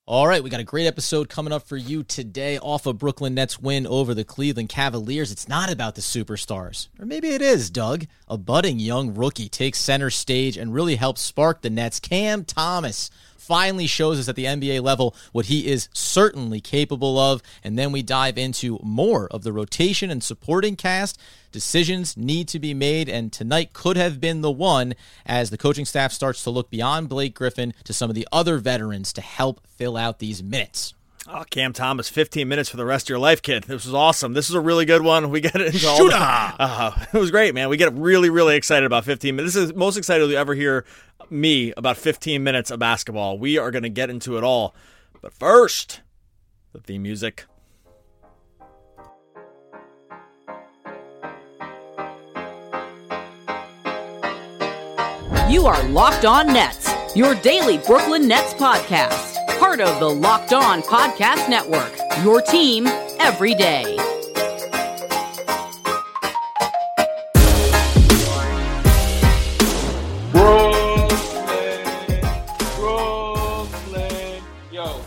All right, we got a great episode coming up for you today off a Brooklyn Nets win over the Cleveland Cavaliers. It's not about the superstars. Or maybe it is, Doug. A budding young rookie takes center stage and really helps spark the Nets. Cam Thomas finally shows us at the NBA level what he is certainly capable of. And then we dive into more of the rotation and supporting cast. Decisions need to be made, and tonight could have been the one as the coaching staff starts to look beyond Blake Griffin to some of the other veterans to help fill out these minutes. Oh, Cam Thomas, 15 minutes for the rest of your life, kid. This was awesome. This is a really good one. We get into all it was great, man. We get really, really excited about 15 minutes. This is the most excited you'll ever hear me about 15 minutes of basketball. We are going to get into it all. But first, the theme music. You are Locked On Nets, your daily Brooklyn Nets podcast. Part of the Locked On Podcast Network, your team every day. Brooklyn, yo.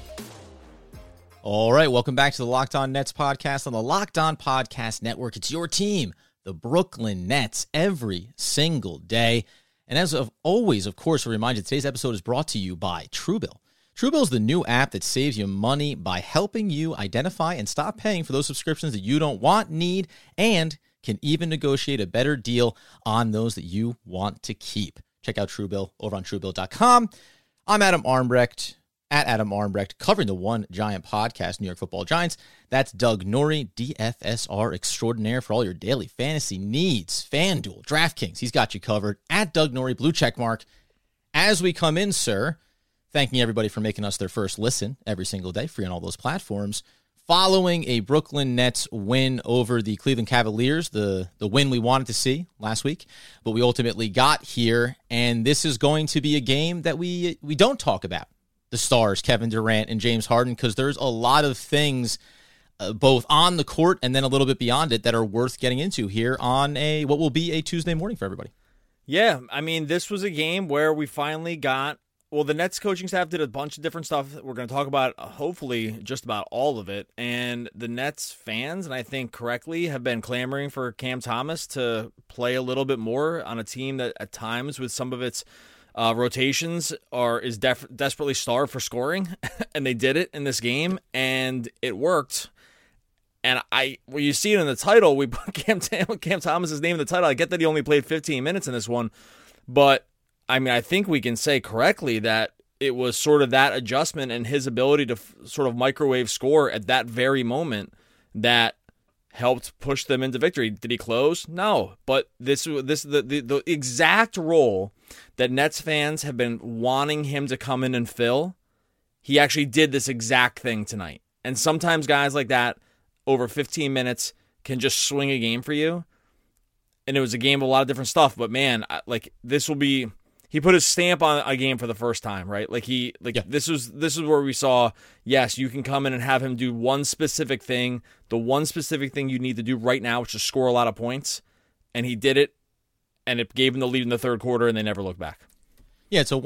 All right, welcome back to the Locked On Nets podcast on the Locked On Podcast Network. It's your team, the Brooklyn Nets, every single day. And as of always, of course, a reminder, today's episode is brought to you by Truebill. Truebill is the new app that saves you money by helping you identify and stop paying for those subscriptions that you don't want, need, and can even negotiate a better deal on those that you want to keep. Check out Truebill over on Truebill.com. I'm Adam Armbrecht, at Adam Armbrecht, covering the One Giant podcast, New York Football Giants. That's Doug Norrie, DFSR extraordinaire for all your daily fantasy needs. FanDuel, DraftKings, he's got you covered. At Doug Norrie, blue check mark. As we come in, sir, thanking everybody for making us their first listen every single day, free on all those platforms. Following a Brooklyn Nets win over the Cleveland Cavaliers, the win we wanted to see last week, but we ultimately got here, and this is going to be a game that we don't talk about. The stars, Kevin Durant and James Harden, because there's a lot of things both on the court and then a little bit beyond it that are worth getting into here on what will be a Tuesday morning for everybody. Yeah, I mean, this was a game where we finally got, well, the Nets coaching staff did a bunch of different stuff. We're going to talk about, hopefully, just about all of it. And the Nets fans, and I think correctly, have been clamoring for Cam Thomas to play a little bit more on a team that at times with some of its rotations is desperately starved for scoring, and they did it in this game, and it worked. And well, you see it in the title. We put Cam Thomas's name in the title. I get that he only played 15 minutes in this one, but I mean, I think we can say correctly that it was sort of that adjustment and his ability to sort of microwave score at that very moment that helped push them into victory. Did he close? No, but the exact role that Nets fans have been wanting him to come in and fill, he actually did this exact thing tonight. And sometimes guys like that over 15 minutes can just swing a game for you. And it was a game of a lot of different stuff, but man, this will be, he put his stamp on a game for the first time, right? This is where we saw, yes, you can come in and have him do one specific thing, the one specific thing you need to do right now, which is score a lot of points. And he did it, and it gave him the lead in the third quarter, and they never looked back. Yeah, it's a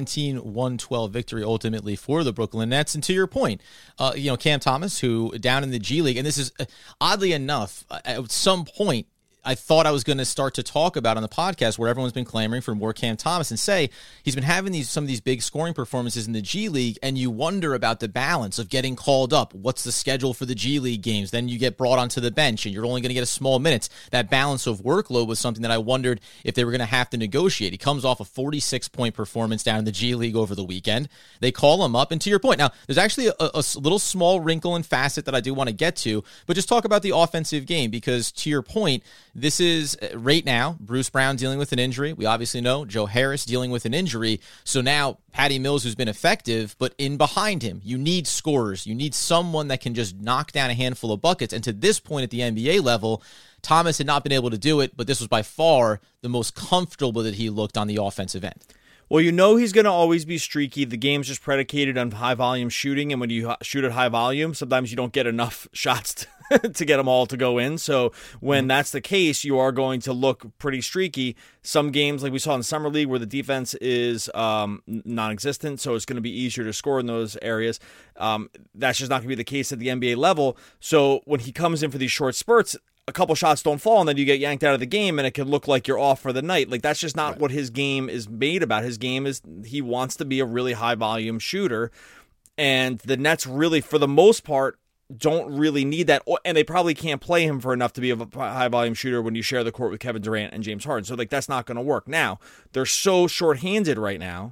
117-112 victory ultimately for the Brooklyn Nets. And to your point, Cam Thomas, who down in the G League, and this is oddly enough, at some point, I thought I was going to start to talk about on the podcast where everyone's been clamoring for more Cam Thomas and say he's been having some of these big scoring performances in the G League, and you wonder about the balance of getting called up. What's the schedule for the G League games? Then you get brought onto the bench and you're only going to get a small minutes. That balance of workload was something that I wondered if they were going to have to negotiate. He comes off a 46-point performance down in the G League over the weekend. They call him up, and to your point, now there's actually a little small wrinkle and facet that I do want to get to, but just talk about the offensive game, because to your point, this is, right now, Bruce Brown dealing with an injury. We obviously know Joe Harris dealing with an injury. So now Patty Mills, who's been effective, but in behind him, you need scorers. You need someone that can just knock down a handful of buckets. And to this point at the NBA level, Thomas had not been able to do it, but this was by far the most comfortable that he looked on the offensive end. Well, he's going to always be streaky. The game's just predicated on high-volume shooting, and when you shoot at high volume, sometimes you don't get enough shots to get them all to go in. So when that's the case, you are going to look pretty streaky. Some games, like we saw in Summer League, where the defense is non-existent, so it's going to be easier to score in those areas. That's just not going to be the case at the NBA level. So when he comes in for these short spurts, a couple shots don't fall, and then you get yanked out of the game, and it can look like you're off for the night. Like, that's just not what his game is made about. His game is, he wants to be a really high-volume shooter, and the Nets really, for the most part, don't really need that, and they probably can't play him for enough to be a high-volume shooter when you share the court with Kevin Durant and James Harden. So, like, that's not going to work. Now, they're so short-handed right now,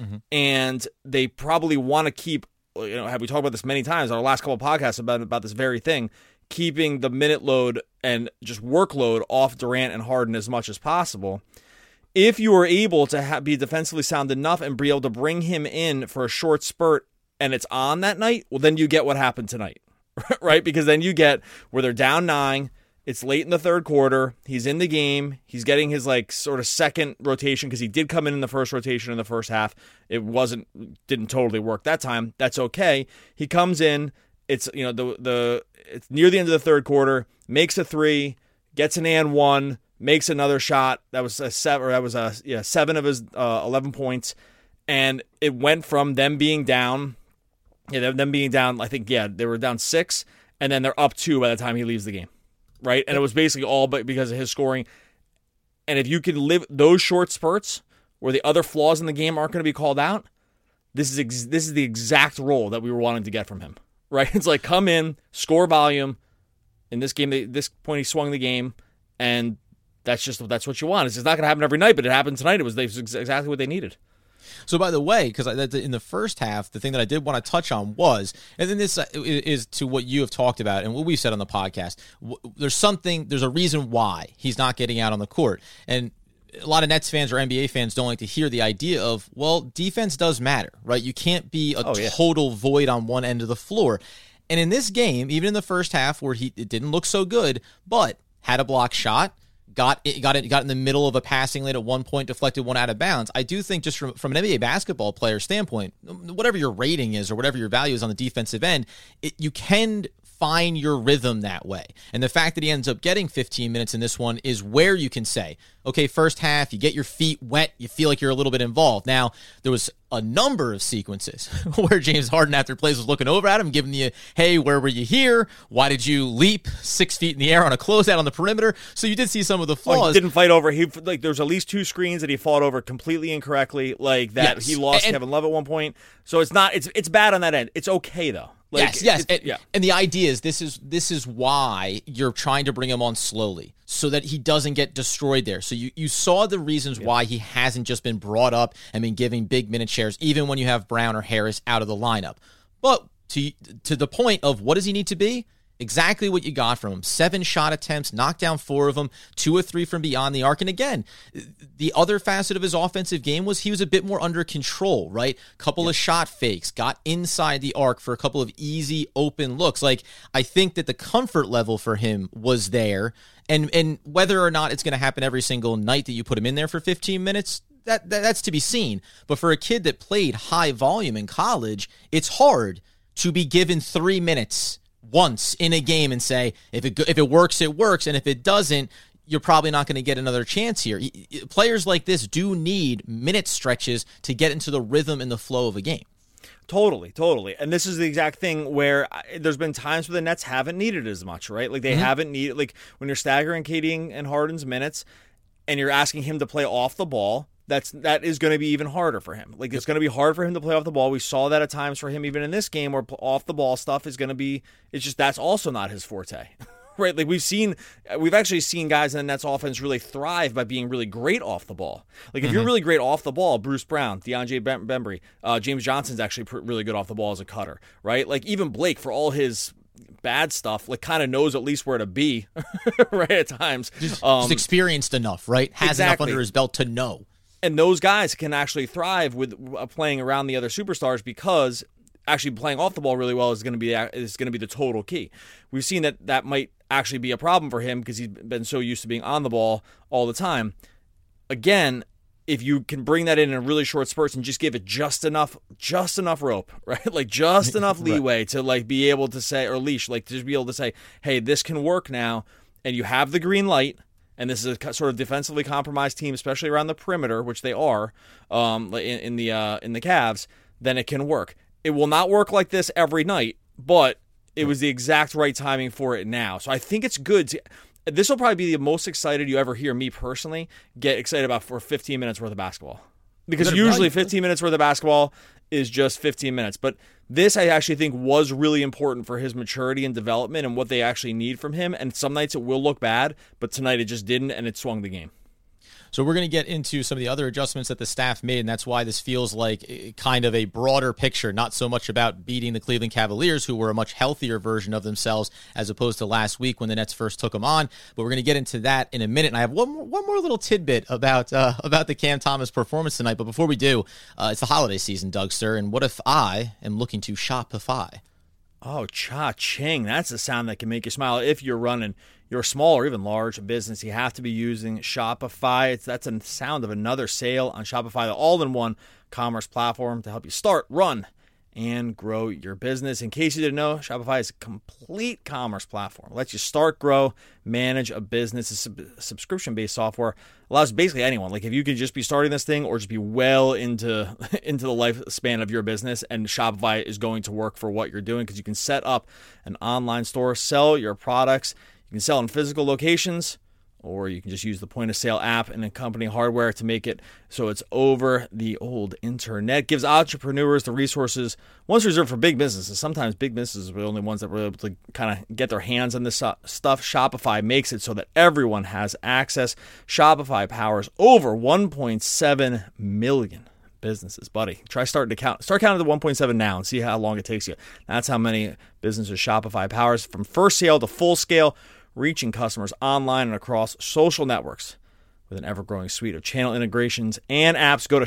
and they probably want to keep, have we talked about this many times on our last couple of podcasts about this very thing, keeping the minute load and just workload off Durant and Harden as much as possible. If you are able to be defensively sound enough and be able to bring him in for a short spurt and it's on that night, well, then you get what happened tonight, right? Because then you get where they're down 9, it's late in the third quarter, he's in the game, he's getting his like sort of second rotation because he did come in the first rotation in the first half. It didn't totally work that time. That's okay. He comes in, it's it's near the end of the third quarter, makes a 3, gets an and 1, makes another shot. That was a 7 of his 11 points, and it went from them being down. Them being down. I think they were down 6, and then they're up 2 by the time he leaves the game, right? And it was basically all but because of his scoring. And if you can live those short spurts where the other flaws in the game aren't going to be called out, this is the exact role that we were wanting to get from him. Right, it's like come in, score volume. In this game, this point he swung the game, and that's what you want. It's just not going to happen every night, but it happened tonight. It was exactly what they needed. So, by the way, because in the first half, the thing that I did want to touch on was, and then this is to what you have talked about and what we've said on the podcast. There's a reason why he's not getting out on the court, and a lot of Nets fans or NBA fans don't like to hear the idea of, well, defense does matter, right? You can't be a total void on one end of the floor. And in this game, even in the first half where it didn't look so good, but had a block shot, got in the middle of a passing lane at one point, deflected one out of bounds. I do think just from an NBA basketball player standpoint, whatever your rating is or whatever your value is on the defensive end, you can find your rhythm that way. And the fact that he ends up getting 15 minutes in this one is where you can say, okay, first half, you get your feet wet, you feel like you're a little bit involved. Now, there was a number of sequences where James Harden after plays was looking over at him, giving you, hey, where were you here? Why did you leap 6 feet in the air on a closeout on the perimeter? So you did see some of the flaws. He didn't fight over. There's at least 2 screens that he fought over completely incorrectly, like that. Yes. He lost Kevin Love at one point. So it's bad on that end. It's okay though. Yes. And the idea is this is why you're trying to bring him on slowly so that he doesn't get destroyed there. So you saw the reasons why he hasn't just been brought up and been giving big minute shares, even when you have Brown or Harris out of the lineup. But to the point of what does he need to be? Exactly what you got from him. 7 shot attempts, knocked down 4 of them, 2 or 3 from beyond the arc. And again, the other facet of his offensive game was he was a bit more under control, right? Couple of shot fakes, got inside the arc for a couple of easy open looks. Like, I think that the comfort level for him was there. And whether or not it's going to happen every single night that you put him in there for 15 minutes, that's to be seen. But for a kid that played high volume in college, it's hard to be given 3 minutes once in a game and say, if it works, it works, and if it doesn't, you're probably not going to get another chance here. Players like this do need minute stretches to get into the rhythm and the flow of a game. Totally. And this is the exact thing where there's been times where the Nets haven't needed as much, right? Like they haven't needed, like when you're staggering KD and Harden's minutes and you're asking him to play off the ball, that is going to be even harder for him. Like, it's going to be hard for him to play off the ball. We saw that at times for him, even in this game, where off the ball stuff is going to be. It's just that's also not his forte, right? Like we've actually seen guys in the Nets offense really thrive by being really great off the ball. Like if you're really great off the ball, Bruce Brown, DeAndre Bembry, James Johnson's actually really good off the ball as a cutter, right? Like even Blake, for all his bad stuff, like kind of knows at least where to be, right? At times, just experienced enough, right? Has enough under his belt to know. And those guys can actually thrive with playing around the other superstars because actually playing off the ball really well is going to be the total key. We've seen that might actually be a problem for him because he's been so used to being on the ball all the time. Again, if you can bring that in really short spurts and just give it just enough rope, right? Like just enough leeway to like be able to say, or leash, like to just be able to say, hey, this can work now. And you have the green light. And this is a sort of defensively compromised team, especially around the perimeter, which they are in the Cavs, then it can work. It will not work like this every night, but it was the exact right timing for it now. So I think it's good. This will probably be the most excited you ever hear me personally get excited about for 15 minutes worth of basketball. Because usually 15 minutes worth of basketball is just 15 minutes. But this, I actually think, was really important for his maturity and development and what they actually need from him. And some nights it will look bad, but tonight it just didn't, and it swung the game. So we're going to get into some of the other adjustments that the staff made, and that's why this feels like kind of a broader picture, not so much about beating the Cleveland Cavaliers, who were a much healthier version of themselves as opposed to last week when the Nets first took them on. But we're going to get into that in a minute. And I have one more little tidbit about the Cam Thomas performance tonight. But before we do, it's the holiday season, Dougster, and what if I am looking to Shopify? Oh, cha-ching. That's a sound that can make you smile. If you're running your small or even large business, you have to be using Shopify. That's a sound of another sale on Shopify, the all-in-one commerce platform to help you start, run, and grow your business. In case you didn't know, Shopify is a complete commerce platform. It lets you start, grow, manage a business. It's a subscription-based software. Allows basically anyone. Like if you could just be starting this thing or just be well into the lifespan of your business, and Shopify is going to work for what you're doing because you can set up an online store, sell your products. You can sell in physical locations, or you can just use the point-of-sale app and accompanying hardware to make it so it's over the old internet. Gives entrepreneurs the resources once reserved for big businesses. Sometimes big businesses are the only ones that were able to kind of get their hands on this stuff. Shopify makes it so that everyone has access. Shopify powers over 1.7 million businesses. Buddy, start counting to 1.7 now and see how long it takes you. That's how many businesses Shopify powers, from first sale to full scale, reaching customers online and across social networks with an ever-growing suite of channel integrations and apps. Go to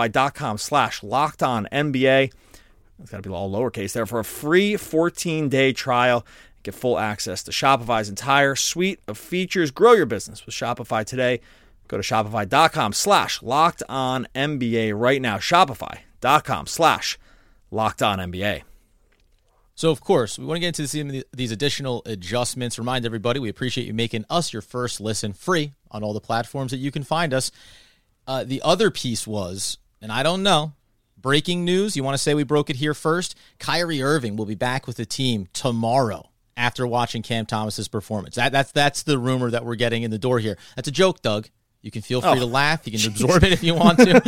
shopify.com/lockedonnba. It's got to be all lowercase there for a free 14-day trial. Get full access to Shopify's entire suite of features. Grow your business with Shopify today. Go to shopify.com/lockedonnba right now. Shopify.com/lockedonnba. So, of course, we want to get into these additional adjustments. Remind everybody, we appreciate you making us your first listen free on all the platforms that you can find us. The other piece was, and I don't know, breaking news. You want to say we broke it here first? Kyrie Irving will be back with the team tomorrow after watching Cam Thomas's performance. That's the rumor that we're getting in the door here. That's a joke, Doug. You can feel free to laugh. You can absorb it if you want to.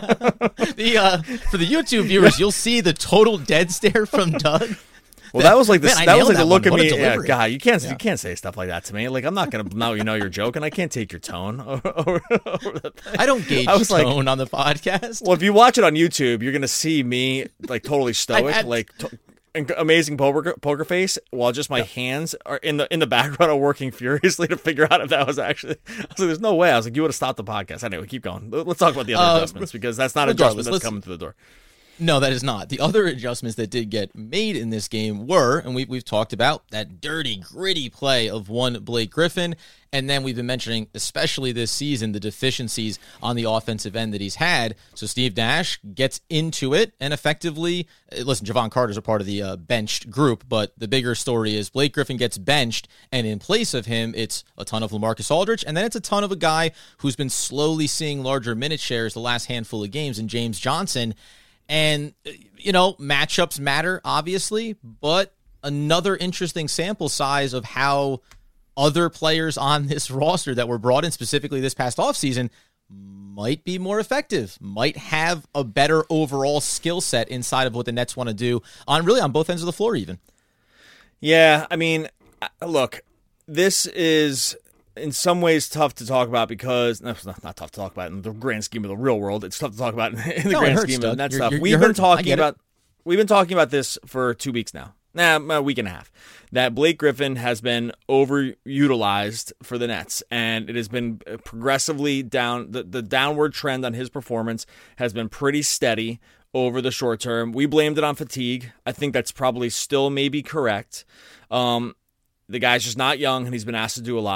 For the YouTube viewers, you'll see the total dead stare from Doug. Well, that was like the look at me. Yeah, God, you can't say stuff like that to me. Like, I'm not gonna know you're joking. I can't take your tone over that thing. I don't gauge tone on the podcast. Well, if you watch it on YouTube, you're gonna see me like totally stoic, amazing poker face, while just my hands are in the background are working furiously to figure out if that was actually. I was like, "There's no way." I was like, "You would have stopped the podcast." Anyway, keep going. Let's talk about the other adjustments, because that's not an adjustment that's coming to the door. No, that is not. The other adjustments that did get made in this game were, and we've talked about, that dirty, gritty play of one Blake Griffin, and then we've been mentioning, especially this season, the deficiencies on the offensive end that he's had. So Steve Nash gets into it, and effectively, listen, Javon Carter's a part of the benched group, but the bigger story is Blake Griffin gets benched, and in place of him, it's a ton of LaMarcus Aldridge, and then it's a ton of a guy who's been slowly seeing larger minute shares the last handful of games in James Johnson. And, matchups matter, obviously, but another interesting sample size of how other players on this roster that were brought in specifically this past offseason might be more effective, might have a better overall skill set inside of what the Nets want to do on both ends of the floor even. Yeah, I mean, look, this is in some ways tough to talk about because not tough to talk about in the grand scheme of the real world. It's tough to talk about in the grand scheme of that stuff. We've been talking about this for 2 weeks now. A week and a half. That Blake Griffin has been overutilized for the Nets, and it has been progressively down. The downward trend on his performance has been pretty steady over the short term. We blamed it on fatigue. I think that's probably still maybe correct. The guy's just not young, and he's been asked to do a lot.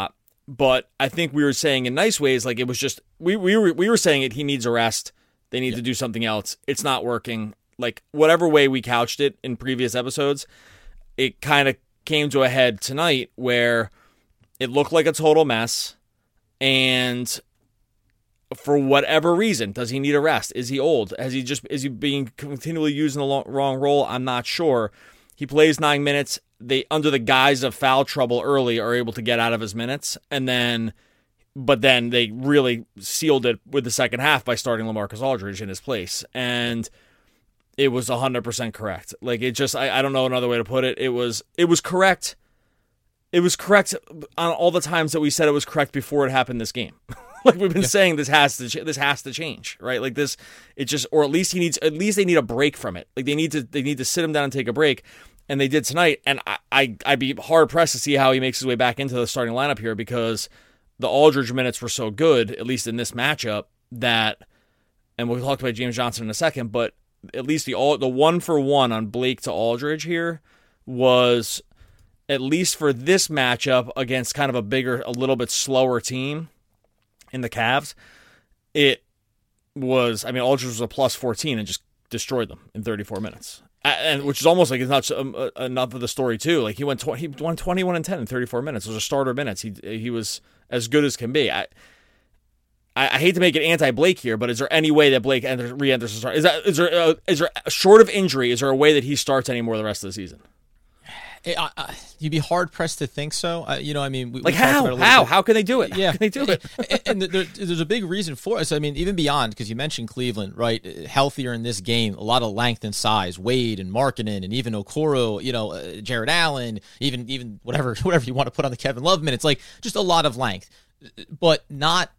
But I think we were saying in nice ways, like it was just we were saying it. He needs a rest. They need to do something else. It's not working. Like whatever way we couched it in previous episodes, it kind of came to a head tonight where it looked like a total mess. And for whatever reason, does he need a rest? Is he old? Is he being continually used in the wrong role? I'm not sure. He plays 9 minutes. They, under the guise of foul trouble early, are able to get out of his minutes. But then they really sealed it with the second half by starting LaMarcus Aldridge in his place. And it was 100% correct. Like it just, I don't know another way to put it. It was correct. It was correct on all the times that we said it was correct before it happened this game. Like we've been saying, this has to change, right? Like this, it just, or at least they need a break from it. Like they need to sit him down and take a break. And they did tonight, and I'd be hard-pressed to see how he makes his way back into the starting lineup here because the Aldridge minutes were so good, at least in this matchup, that, and we'll talk about James Johnson in a second, but at least the 1-for-1 on Blake to Aldridge here was, at least for this matchup against kind of a little bit slower team in the Cavs, it was, I mean, Aldridge was a plus 14 and just destroyed them in 34 minutes. And which is almost like it's not enough of the story too. Like he won 21 and 10 in 34 minutes. Those are starter minutes. He was as good as can be. I hate to make it anti-Blake here, but is there any way that Blake re-enters the start? Is there short of injury? Is there a way that he starts anymore the rest of the season? You'd be hard pressed to think so. I mean, how can they do it? Yeah, how can they do it? And there's a big reason for it. So, I mean, even beyond, because you mentioned Cleveland, right? Healthier in this game, a lot of length and size. Wade and Markkanen and even Okoro, Jared Allen, even whatever you want to put on the Kevin Love minutes, like just a lot of length, but not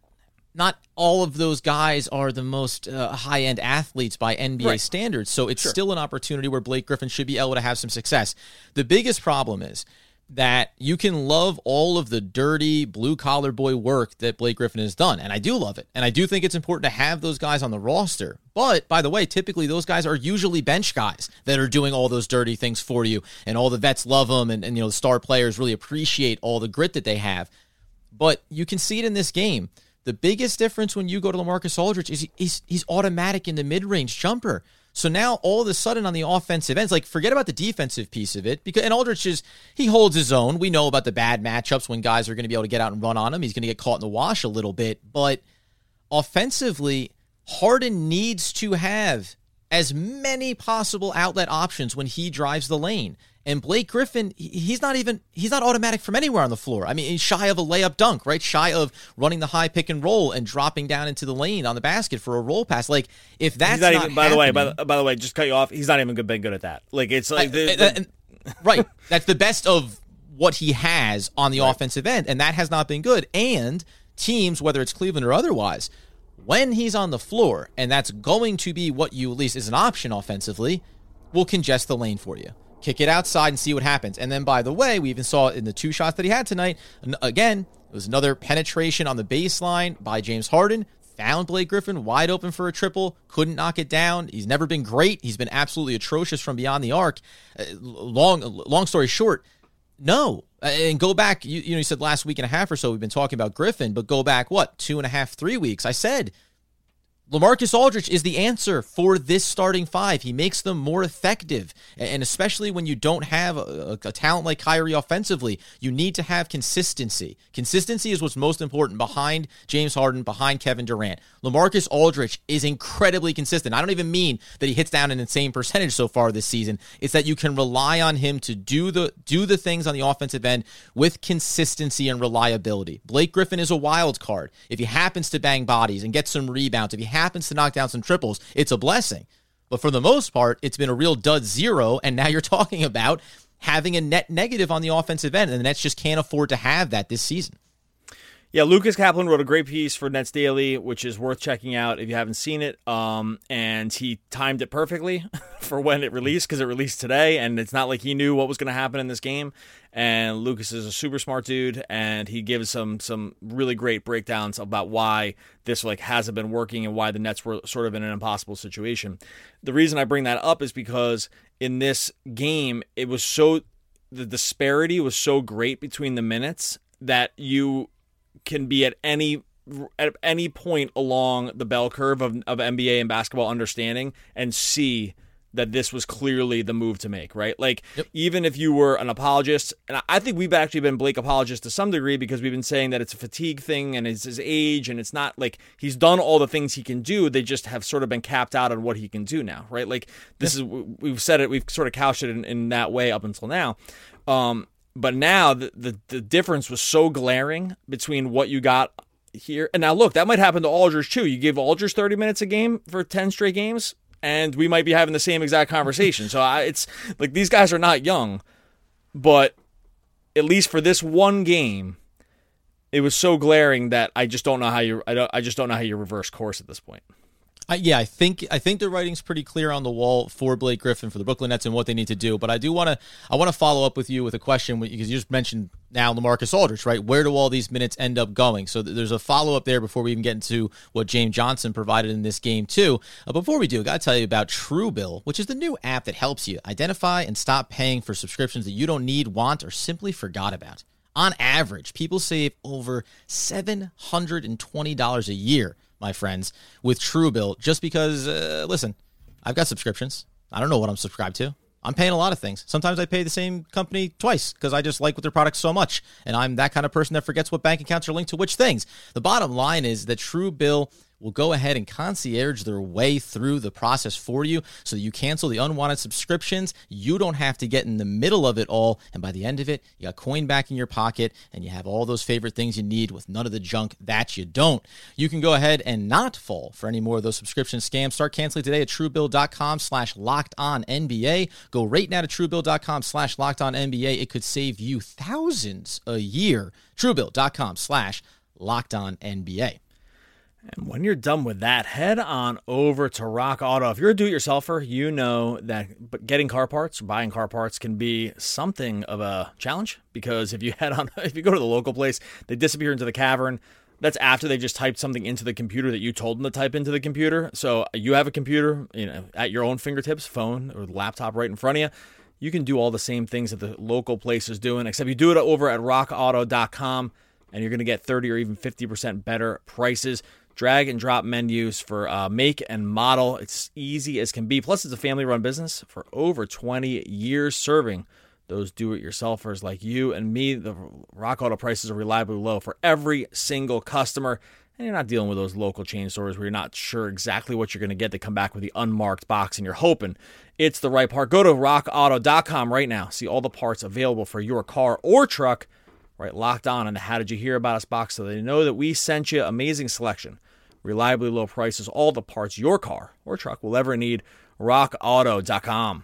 all of those guys are the most high-end athletes by NBA standards, so it's still an opportunity where Blake Griffin should be able to have some success. The biggest problem is that you can love all of the dirty, blue-collar boy work that Blake Griffin has done, and I do love it, and I do think it's important to have those guys on the roster. But, by the way, typically those guys are usually bench guys that are doing all those dirty things for you, and all the vets love them, and the star players really appreciate all the grit that they have. But you can see it in this game. The biggest difference when you go to LaMarcus Aldridge is he's automatic in the mid-range jumper. So now all of a sudden on the offensive ends, like forget about the defensive piece of it, and Aldridge he holds his own. We know about the bad matchups when guys are going to be able to get out and run on him. He's going to get caught in the wash a little bit, but offensively, Harden needs to have as many possible outlet options when he drives the lane. And Blake Griffin, he's not automatic from anywhere on the floor. I mean, he's shy of a layup dunk, right? Shy of running the high pick and roll and dropping down into the lane on the basket for a roll pass. Like, if that's not even, by the way, just cut you off. He's not even been good at that. Like, it's like right. That's the best of what he has on the offensive end, and that has not been good. And teams, whether it's Cleveland or otherwise, when he's on the floor, and that's going to be what you at least is an option offensively, will congest the lane for you. Kick it outside and see what happens. And then, by the way, we even saw it in the 2 shots that he had tonight. Again, it was another penetration on the baseline by James Harden. Found Blake Griffin wide open for a triple. Couldn't knock it down. He's never been great. He's been absolutely atrocious from beyond the arc. Long story short, no. And go back, you said last week and a half or so we've been talking about Griffin, but go back, 2.5, 3 weeks. I said LaMarcus Aldridge is the answer for this starting 5. He makes them more effective. And especially when you don't have a talent like Kyrie offensively, you need to have consistency. Consistency is what's most important behind James Harden, behind Kevin Durant. LaMarcus Aldridge is incredibly consistent. I don't even mean that he hits down an insane percentage so far this season. It's that you can rely on him to do the things on the offensive end with consistency and reliability. Blake Griffin is a wild card. If he happens to bang bodies and get some rebounds, if he happens to knock down some triples, it's a blessing. But for the most part, it's been a real dud zero, and now you're talking about having a net negative on the offensive end, and the Nets just can't afford to have that this season. Yeah, Lucas Kaplan wrote a great piece for Nets Daily, which is worth checking out if you haven't seen it. And he timed it perfectly for when it released, because it released today, and it's not like he knew what was going to happen in this game. And Lucas is a super smart dude, and he gives some really great breakdowns about why this hasn't been working and why the Nets were sort of in an impossible situation. The reason I bring that up is because in this game, the disparity was so great between the minutes that can be at any point along the bell curve of NBA and basketball understanding and see that this was clearly the move to make, right? Like, even if you were an apologist, and I think we've actually been Blake apologists to some degree because we've been saying that it's a fatigue thing and it's his age, and it's not like he's done all the things he can do. They just have sort of been capped out on what he can do now, right? Like, this is, we've said it, we've sort of couched it in that way up until now. But now the difference was so glaring between what you got here. And now look, that might happen to Aldridge too. You give Aldridge 30 minutes a game for 10 straight games, and we might be having the same exact conversation. So it's like, these guys are not young, but at least for this one game, it was so glaring that I just don't know how you reverse course at this point. I think the writing's pretty clear on the wall for Blake Griffin, for the Brooklyn Nets, and what they need to do. But I want to follow up with you with a question, because you just mentioned now LaMarcus Aldridge, right? Where do all these minutes end up going? So there's a follow up there before we even get into what James Johnson provided in this game too. Before we do, I got to tell you about Truebill, which is the new app that helps you identify and stop paying for subscriptions that you don't need, want, or simply forgot about. On average, people save over $720 a year, my friends, with Truebill, just because, listen, I've got subscriptions. I don't know what I'm subscribed to. I'm paying a lot of things. Sometimes I pay the same company twice because I just like what their products so much. And I'm that kind of person that forgets what bank accounts are linked to which things. The bottom line is that Truebill will go ahead and concierge their way through the process for you so that you cancel the unwanted subscriptions. You don't have to get in the middle of it all. And by the end of it, you got coin back in your pocket and you have all those favorite things you need with none of the junk that you don't. You can go ahead and not fall for any more of those subscription scams. Start canceling today at Truebill.com/LockedOnNBA. Go right now to Truebill.com/LockedOnNBA. It could save you thousands a year. Truebill.com/LockedOnNBA. And when you're done with that, head on over to Rock Auto. If you're a do-it-yourselfer, you know that getting car parts or buying car parts can be something of a challenge, because if you go to the local place, they disappear into the cavern. That's after they just typed something into the computer that you told them to type into the computer. So you have a computer, at your own fingertips, phone or laptop right in front of you. You can do all the same things that the local place is doing, except you do it over at rockauto.com, and you're going to get 30 or even 50% better prices. Drag and drop menus for make and model. It's easy as can be. Plus, it's a family-run business for over 20 years, serving those do-it-yourselfers like you and me. The Rock Auto prices are reliably low for every single customer, and you're not dealing with those local chain stores where you're not sure exactly what you're going to get. They come back with the unmarked box, and you're hoping it's the right part. Go to rockauto.com right now. See all the parts available for your car or truck. Right, Locked On in the How Did You Hear About Us box, so they know that we sent you. Amazing selection, reliably low prices, all the parts your car or truck will ever need. rockauto.com.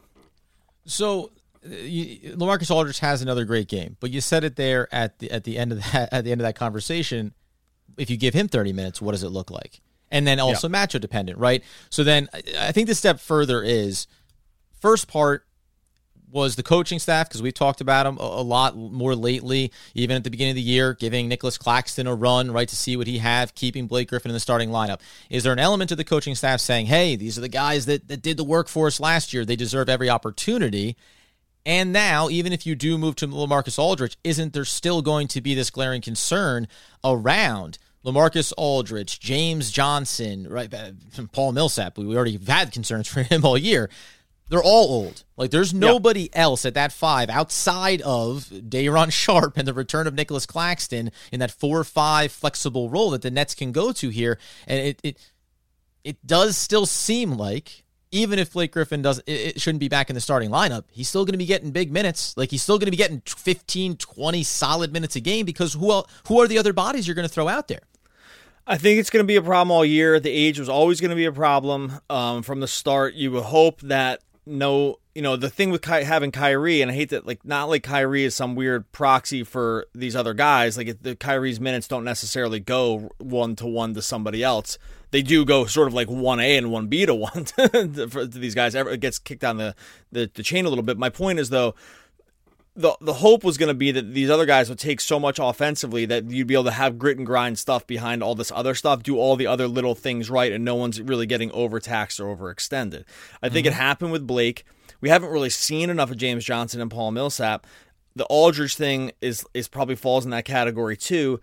So LaMarcus Aldridge has another great game, but you said it there at the end of that conversation. If you give him 30 minutes, what does it look like? And then also matchup dependent, right? So then I think the step further is, first part was the coaching staff, because we've talked about them a lot more lately, even at the beginning of the year, giving Nicholas Claxton a run, right, to see what he had, keeping Blake Griffin in the starting lineup. Is there an element of the coaching staff saying, hey, these are the guys that did the work for us last year, they deserve every opportunity? And now, even if you do move to LaMarcus Aldridge, isn't there still going to be this glaring concern around LaMarcus Aldridge, James Johnson, right, Paul Millsap? We already had concerns for him all year. They're all old. Like, there's nobody else at that 5 outside of Day'Ron Sharpe and the return of Nicholas Claxton in that 4-5 flexible role that the Nets can go to here. And it does still seem like, even if Blake Griffin it shouldn't be back in the starting lineup, he's still going to be getting big minutes. Like, he's still going to be getting 15, 20 solid minutes a game, because who are the other bodies you're going to throw out there? I think it's going to be a problem all year. The age was always going to be a problem from the start. You would hope that the thing with having Kyrie, and I hate that, not like Kyrie is some weird proxy for these other guys. Like, the Kyrie's minutes don't necessarily go 1-to-1 to somebody else. They do go sort of like 1A and 1B to 1 to these guys. It gets kicked down the chain a little bit. My point is, though, the hope was going to be that these other guys would take so much offensively that you'd be able to have grit and grind stuff behind all this other stuff, do all the other little things right, and no one's really getting overtaxed or overextended. I think it happened with Blake. We haven't really seen enough of James Johnson and Paul Millsap. The Aldridge thing is probably falls in that category too.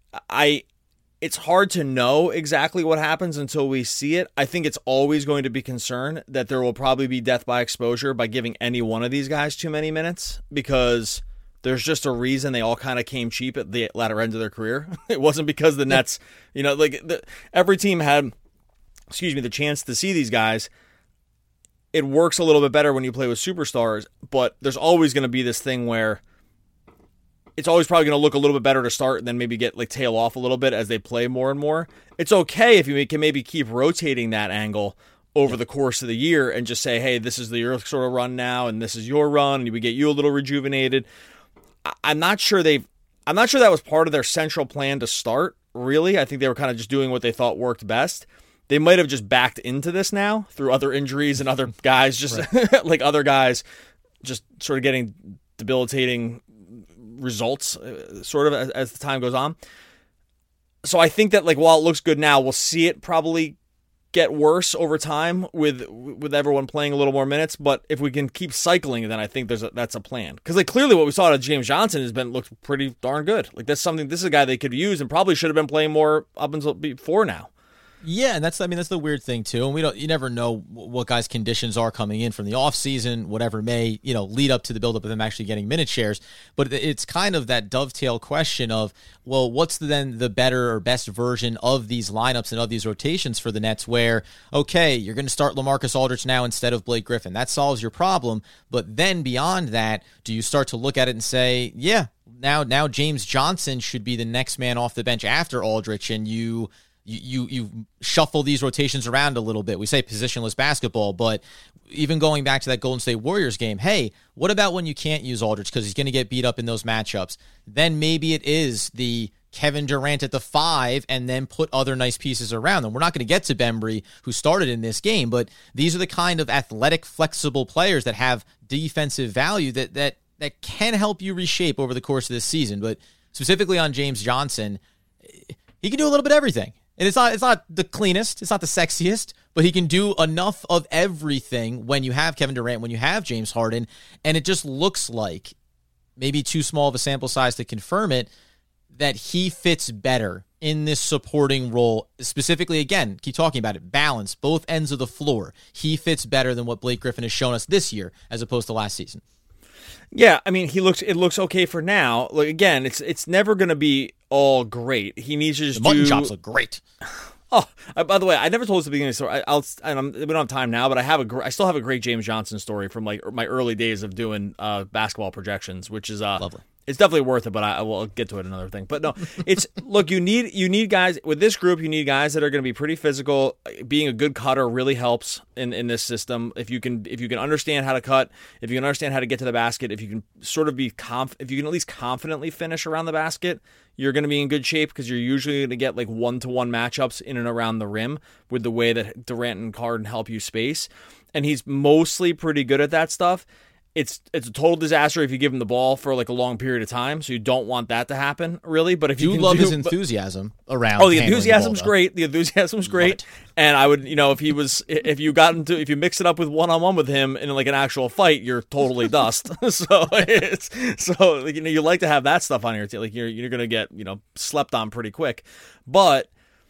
It's hard to know exactly what happens until we see it. I think it's always going to be concerned that there will probably be death by exposure by giving any one of these guys too many minutes, because there's just a reason they all kind of came cheap at the latter end of their career. It wasn't because the Nets, every team had, the chance to see these guys. It works a little bit better when you play with superstars, but there's always going to be this thing where it's always probably going to look a little bit better to start and then maybe get tail off a little bit as they play more and more. It's okay if you can maybe keep rotating that angle over the course of the year and just say, hey, this is your sort of run now and this is your run, and we get you a little rejuvenated. I'm not sure that was part of their central plan to start, really. I think they were kind of just doing what they thought worked best. They might have just backed into this now through other injuries and other guys just other guys just sort of getting debilitating results sort of as the time goes on. So I think that while it looks good now, we'll see it probably get worse over time with everyone playing a little more minutes. But if we can keep cycling, then I think that's a plan. Because clearly what we saw out of James Johnson looked pretty darn good. This is a guy they could use and probably should have been playing more up until before now. Yeah, and that's the weird thing too. And you never know what guys' conditions are coming in from the offseason, whatever may, lead up to the buildup of them actually getting minute shares. But it's kind of that dovetail question of, well, what's then the better or best version of these lineups and of these rotations for the Nets where, okay, you're going to start LaMarcus Aldridge now instead of Blake Griffin. That solves your problem. But then beyond that, do you start to look at it and say, yeah, now James Johnson should be the next man off the bench after Aldridge, and you shuffle these rotations around a little bit. We say positionless basketball, but even going back to that Golden State Warriors game, hey, what about when you can't use Aldridge because he's going to get beat up in those matchups? Then maybe it is the Kevin Durant at the 5 and then put other nice pieces around them. We're not going to get to Bembry, who started in this game, but these are the kind of athletic, flexible players that have defensive value that can help you reshape over the course of this season. But specifically on James Johnson, he can do a little bit of everything. And it's not the cleanest, it's not the sexiest, but he can do enough of everything when you have Kevin Durant, when you have James Harden, and it just looks like, maybe too small of a sample size to confirm it, that he fits better in this supporting role. Specifically, again, keep talking about it, balance, both ends of the floor. He fits better than what Blake Griffin has shown us this year as opposed to last season. Yeah, I mean, it looks okay for now. Again, it's never going to be all great. He needs to just the mutton chops look great. Oh, by the way, I never told us at the beginning of the story. We don't have time now, but I still have a great James Johnson story from my early days of doing basketball projections, which is lovely. It's definitely worth it, but I will get to it another thing. But no, it's look, you need guys with this group. You need guys that are going to be pretty physical. Being a good cutter really helps in this system. If you can understand how to cut, if you can understand how to get to the basket, if you can sort of if you can at least confidently finish around the basket, you're going to be in good shape because you're usually going to get 1-to-1 matchups in and around the rim with the way that Durant and Harden help you space, and he's mostly pretty good at that stuff. It's a total disaster if you give him the ball for a long period of time, so you don't want that to happen, really. But if you love his enthusiasm around, the enthusiasm's great. The enthusiasm's great, and I would, if you mix it up with one-on-one with him in an actual fight, you're totally dust. So you like to have that stuff on your team. You're gonna get slept on pretty quick, but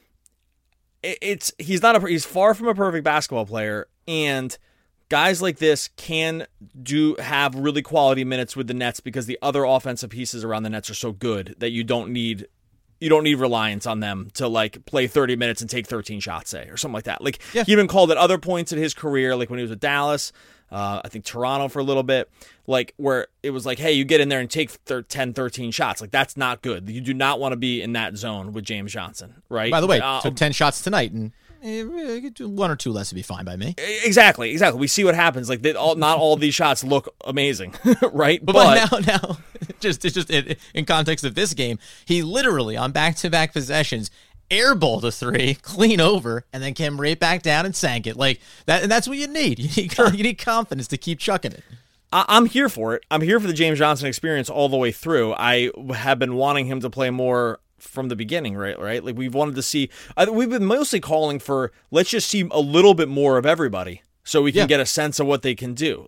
he's far from a perfect basketball player, and guys like this can have really quality minutes with the Nets because the other offensive pieces around the Nets are so good that you don't need reliance on them to play 30 minutes and take 13 shots, say, or something like that. He even called at other points in his career, when he was with Dallas, I think Toronto for a little bit, where it was hey, you get in there and take 10, 13 shots. That's not good. You do not want to be in that zone with James Johnson, right? By the way, took 10 shots tonight and one or two less would be fine by me. Exactly. We see what happens. Not all these shots look amazing, right? But now, just in context of this game, he literally on back-to-back possessions airballed a 3, clean over, and then came right back down and sank it that. And that's what you need. You need confidence to keep chucking it. I'm here for it. I'm here for the James Johnson experience all the way through. I have been wanting him to play more from the beginning, right? We've wanted to see. We've been mostly calling for let's just see a little bit more of everybody, so we can get a sense of what they can do.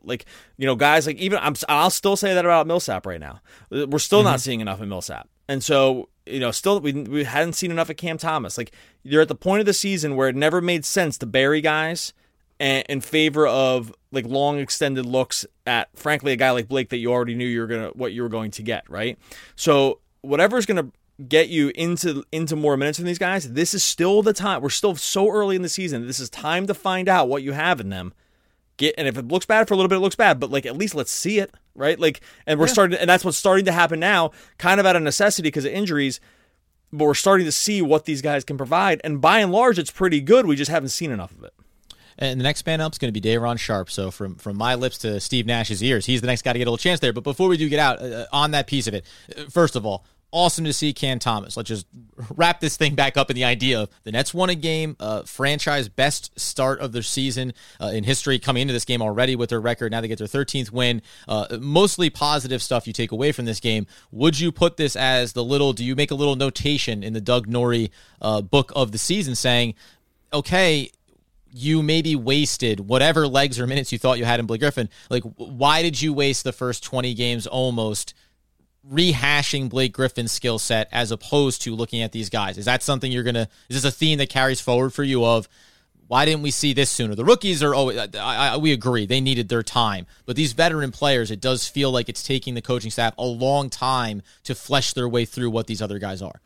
Guys I'll still say that about Millsap right now. We're still not seeing enough of Millsap, and so still we hadn't seen enough of Cam Thomas. Like, you're at the point of the season where it never made sense to bury guys in favor of like long extended looks at, frankly, a guy like Blake that you already knew what you were going to get, right? So whatever's going to get you into more minutes from these guys, this is still the time. We're still so early in the season. This is time to find out what you have in them. And if it looks bad for a little bit, it looks bad, but like at least let's see it, right? Like, and we're starting, and that's what's starting to happen now, kind of out of necessity because of injuries. But we're starting to see what these guys can provide, and by and large, it's pretty good. We just haven't seen enough of it. And the next man up is going to be Day'Ron Sharpe. So from my lips to Steve Nash's ears, he's the next guy to get a little chance there. But before we do get out on that piece of it, first of all, awesome to see Cam Thomas. Let's just wrap this thing back up in the idea of the Nets won a game, franchise best start of their season in history, coming into this game already with their record. Now they get their 13th win. Mostly positive stuff you take away from this game. Would you put this as do you make a little notation in the Doug Norrie book of the season saying, okay, you maybe wasted whatever legs or minutes you thought you had in Blake Griffin. Like, why did you waste the first 20 games almost rehashing Blake Griffin's skill set as opposed to looking at these guys? Is that something is this a theme that carries forward for you of, why didn't we see this sooner? The rookies we agree, they needed their time. But these veteran players, it does feel like it's taking the coaching staff a long time to flesh their way through what these other guys are.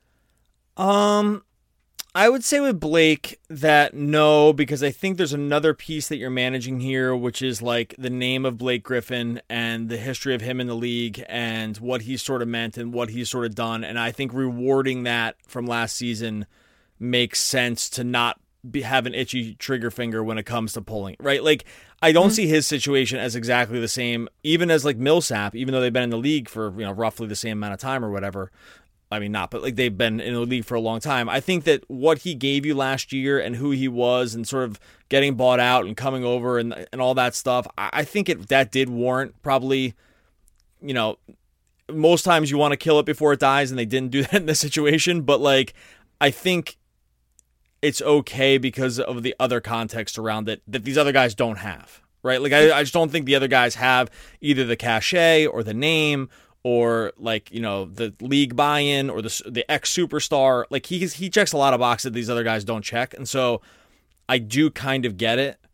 I would say with Blake that no, because I think there's another piece that you're managing here, which is like the name of Blake Griffin and the history of him in the league and what he's sort of meant and what he's sort of done. And I think rewarding that from last season makes sense to not have an itchy trigger finger when it comes to pulling, right? Like, I don't see his situation as exactly the same, even as like Millsap, even though they've been in the league for, roughly the same amount of time or whatever. I mean, not, but like they've been in the league for a long time. I think that what he gave you last year and who he was and sort of getting bought out and coming over and all that stuff, I think that did warrant probably, most times you want to kill it before it dies, and they didn't do that in this situation. But like, I think it's okay because of the other context around it that these other guys don't have, right? Like, I just don't think the other guys have either the cachet or the name or like, the league buy-in or the ex-superstar. Like, he checks a lot of boxes that these other guys don't check. And so I do kind of get it.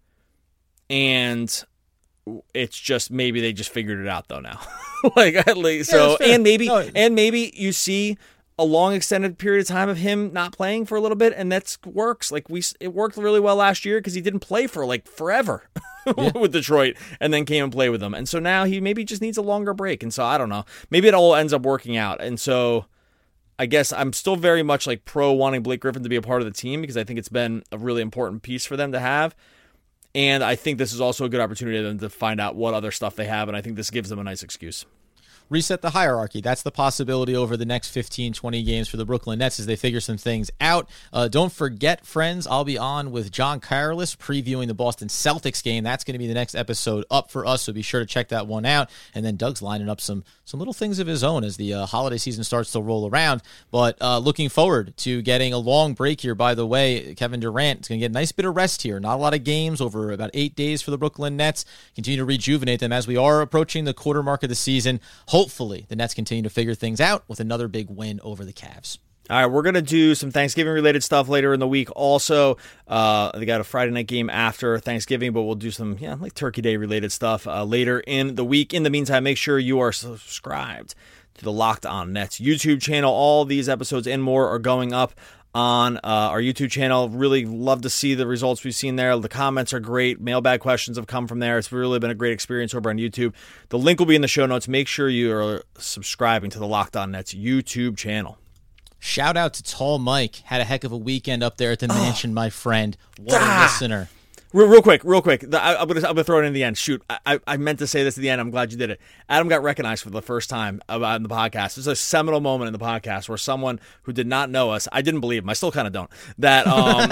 And it's just maybe they just figured it out though now. Like, at least so, and maybe you see a long extended period of time of him not playing for a little bit, and that works. Like, it worked really well last year because he didn't play for like forever with Detroit, and then came and played with them. And so now he maybe just needs a longer break. And so I don't know. Maybe it all ends up working out. And so I guess I'm still very much like pro wanting Blake Griffin to be a part of the team because I think it's been a really important piece for them to have. And I think this is also a good opportunity for them to find out what other stuff they have. And I think this gives them a nice excuse. Reset the hierarchy. That's the possibility over the next 15, 20 games for the Brooklyn Nets as they figure some things out. Don't forget, friends, I'll be on with John Careless previewing the Boston Celtics game. That's going to be the next episode up for us, so be sure to check that one out. And then Doug's lining up some little things of his own as the holiday season starts to roll around. But looking forward to getting a long break here. By the way, Kevin Durant is going to get a nice bit of rest here. Not a lot of games over about 8 days for the Brooklyn Nets. Continue to rejuvenate them as we are approaching the quarter mark of the season. Hopefully, the Nets continue to figure things out with another big win over the Cavs. All right, we're going to do some Thanksgiving-related stuff later in the week. Also, they got a Friday night game after Thanksgiving, but we'll do some like Turkey Day-related stuff later in the week. In the meantime, make sure you are subscribed to the Locked On Nets YouTube channel. All these episodes and more are going up on our YouTube channel. Really love to see the results we've seen there. The comments are great. Mailbag questions have come from there. It's really been a great experience over on YouTube. The link will be in the show notes. Make sure you are subscribing to the Locked On Nets YouTube channel. Shout out to Tall Mike. Had a heck of a weekend up there at the mansion, my friend. What a listener. Real quick. I'm gonna throw it in the end. Shoot, I meant to say this at the end. I'm glad you did it. Adam got recognized for the first time on the podcast. It was a seminal moment in the podcast where someone who did not know us, I didn't believe him. I still kind of don't. That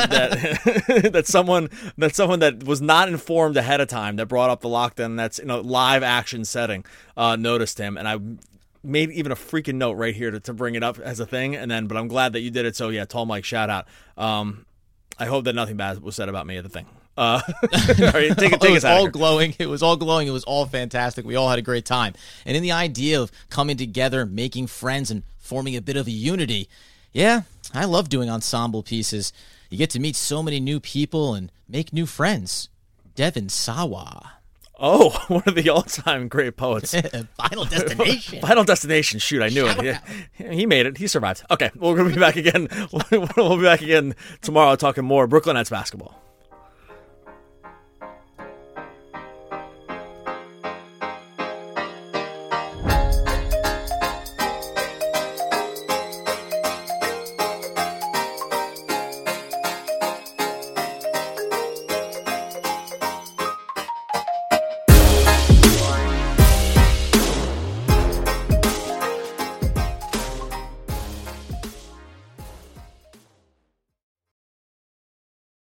that someone that was not informed ahead of time that brought up the Locked On Nets in a live action setting noticed him, and I made even a freaking note right here to bring it up as a thing. But I'm glad that you did it. So yeah, Tall Mike, shout out. I hope that nothing bad was said about me at the thing. All right, take It was us out. all glowing. It was all glowing. It was all fantastic. We all had a great time. And in the idea of coming together, making friends, and forming a bit of a unity, yeah, I love doing ensemble pieces. You get to meet so many new people and make new friends. Devin Sawa. Oh, one of the all-time great poets. Final Destination. Final Destination. Shoot, I knew it. Yeah, he made it. He survived. Okay, we're going to be back again. We'll be back again tomorrow talking more Brooklyn Nets basketball.